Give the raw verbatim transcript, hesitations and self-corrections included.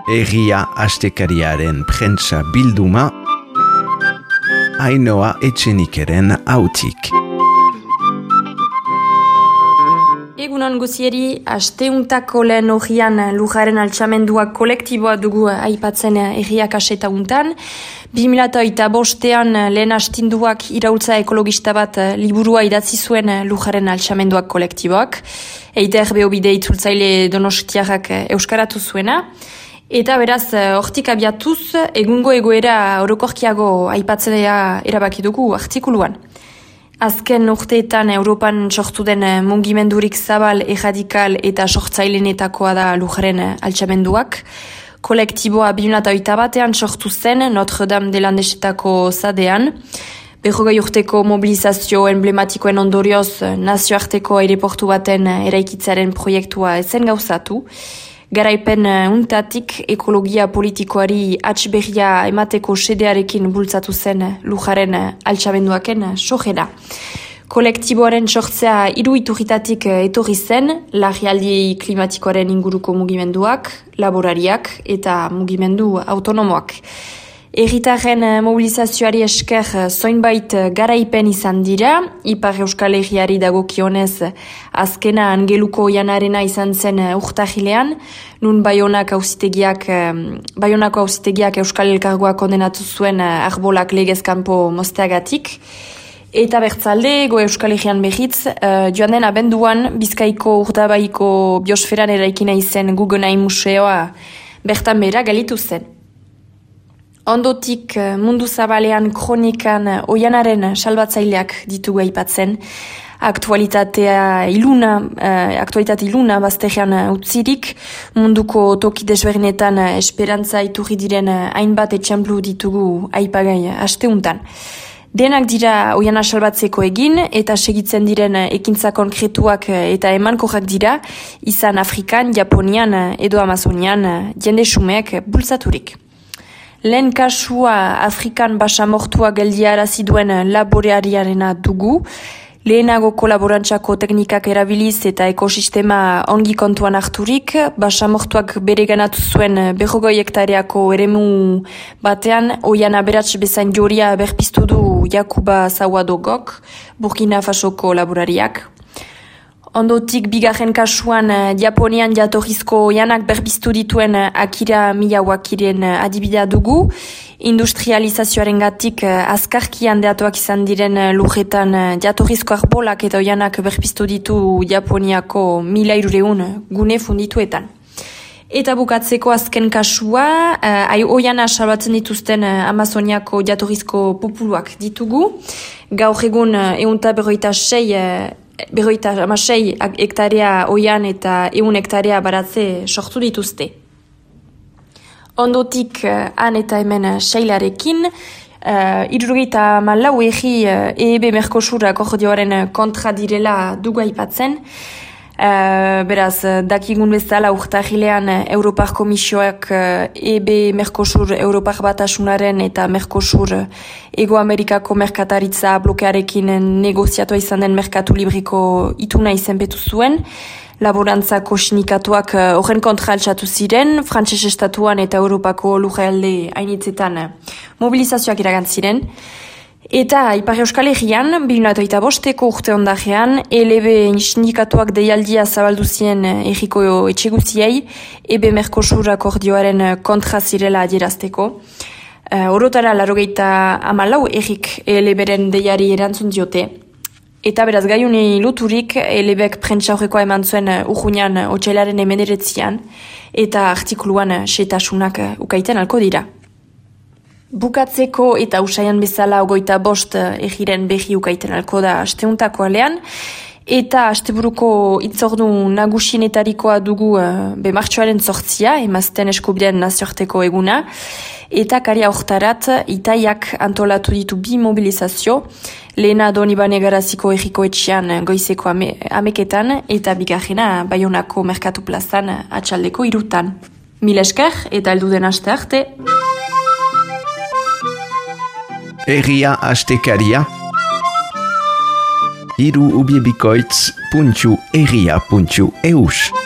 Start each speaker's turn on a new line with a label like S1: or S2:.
S1: Egia astekariaren prentsa bilduma, Ainhoa Etxenikeren hautik.
S2: Egunon guzieri, asteuntako lehen horian lujaren altxamenduak kolektiboa dugu aipatzen erriak aseta untan. bi mila hogeita bostean lehen astinduak iraultza ekologista bat liburua idatzi zuen lujaren altxamenduak kolektiboak. Eiter behobide itzultzaile donostiarrak euskaratu zuena. Eta beraz, hortik abiatuz, egungo egoera orokorkiago aipatzea erabaki dugu artikuluan. Azken urteetan Europan sortu den mugimendurik zabal, erradikal eta sortzailenetakoa da lujaren altxamenduak. Kolektiboa bi mila hogeita batean sortu zen Notre Dame de Landesetako zadean. Berrogei urteko mobilizazio emblematikoen ondorioz nazioarteko aireportu baten eraikitzaren proiektua ezen gauzatu. Garaipen untatik ekologia politikoari atxberria emateko sedearekin bultzatu zen lujaren altxamenduaken sojera. Kolektiboaren sortzea hiru iturritatik etorri zen, larrialdi klimatikoaren inguruko mugimenduak, laborariak eta mugimendu autonomoak. Herritarren mobilizazioari esker zoinbait garaipen izan dira, Ipar Euskal Herriari dagokionez azkena Angeluko Janarena izan zen urtahilean, nun Baionak auzitegiak, Baionako auzitegiak Euskal Elkargoa kondenatu zuen arbolak legezkanpo mozteagatik. Eta bertzalde, go Euskal Herrian behitz, uh, joan den abenduan Bizkaiko Urdabaiko biosferan eraikina izen Guggenheim museoa bertan behera galitu zen. Ondotik mundu zabalean kronikan oianaren salbatzaileak ditugu aipatzen, aktualitatea iluna, eh, aktualitate iluna bazterrean utzirik, munduko toki desberdinetan esperantza iturri diren hainbat etxemplu ditugu aipagai asteuntan. Denak dira oiana salbatzeko egin eta segitzen diren ekintza konkretuak eta emankorrak dira, izan Afrikan, Japonian edo Amazonian jende xumeek bultzaturik. Lehen kasua Afrikan basamortua geldiarazi duen laboreariarena dugu, lehenago kolaborantzako teknikak erabiliz eta ekosistema ongi kontuan harturik, basamortuak bere ganatu zuen berrogei hektareako eremu batean, oian aberats bezain joria berpiztu du Jakuba Zawadogok, Burkina Fasoko laborariak. Ondotik bigarren kasuan Japonian jatorrizko oianak berbiztu dituen Akira Miyawakiren adibidea dugu. Industrializazioaren gatik azkarki handeatuak izan diren lujetan jatorrizko arbolak eta oianak berbiztu ditu Japoniako mila hirureun gune fundituetan. Eta bukatzeko azken kasua, ai oiana salbatzen dituzten Amazoniako jatorrizko populuak ditugu. Gaur egun ehunta berrogeita sei Berroita amasei hektarea oian eta ehun hektarea baratze sortu dituzte. Ondotik han eta hemen seilarekin, uh, hirurogeita hamalau egi E E B Mercosur akordioaren kontra direla dugu aipatzen. Uh, beraz, dakigun bezala urtahilean Europar Komisioak uh, E B Mercosur Europar Batasunaren eta Mercosur Ego Amerikako merkataritza blokearekin negoziatua izan den merkatu libriko ituna izenpetu zuen. Laborantzako sindikatuak horren uh, kontra altxatu ziren, Frantses estatuan eta Europako lurralde hainitzetan mobilizazioak iragant ziren. Eta Ipar Euskal Herrian, bi mila hogeita bosteko urte ondarean, E L B sindikatuak deialdia zabaldu zien erriko etxeguziei, E B Mercosur akordioaren kontra zirela adierazteko. Uh, orotara larogeita hamalau errik E L B-ren deiari erantzun diote. Eta beraz gaiuni luturik E L B-ek prentsa horrekoa eman zuen urruñan otsailaren hemeretzian eta artikuluan setasunak ukaiten alko dira. Bukatzeko eta usaian bezala ogoita bost egiren behi ukaiten alko da asteuntako alean, eta asteburuko itzordu nagusienetarikoa dugu uh, be martxoaren zortzia, emazten eskubideen nazioarteko eguna, eta karia hortarat itaiak antolatu ditu bi mobilizazio, lehena Donibane Garaziko erriko etxean goizeko ame, ameketan, eta bigarrena Baionako merkatu plazan atxaldeko irutan. Mil esker eta elduden aste arte.
S1: Erria astekaria hiru ubiebikoitz puntu erria puntu eus